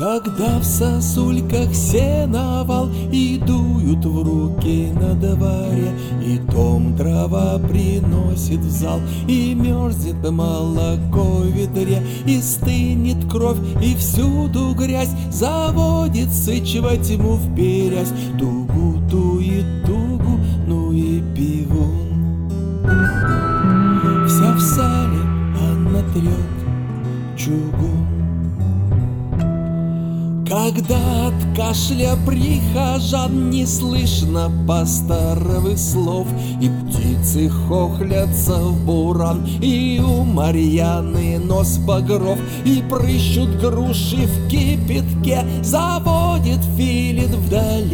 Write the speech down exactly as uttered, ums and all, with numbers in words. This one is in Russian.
Когда в сосульках сеновал и дуют в руки на дворе, и том дрова приносит в зал, и мерзнет молоко в ведре, и стынет кровь, и всюду грязь, заводит сыч во тьму вперясь. Тугу тует тугу, ну и пивун. Вся в сале она трет чугун. Когда от кашля прихожан не слышно пасторовых слов, и птицы хохлятся в буран, и у Марьяны нос багров, и прыщут груши в кипятке, заводит филин вдали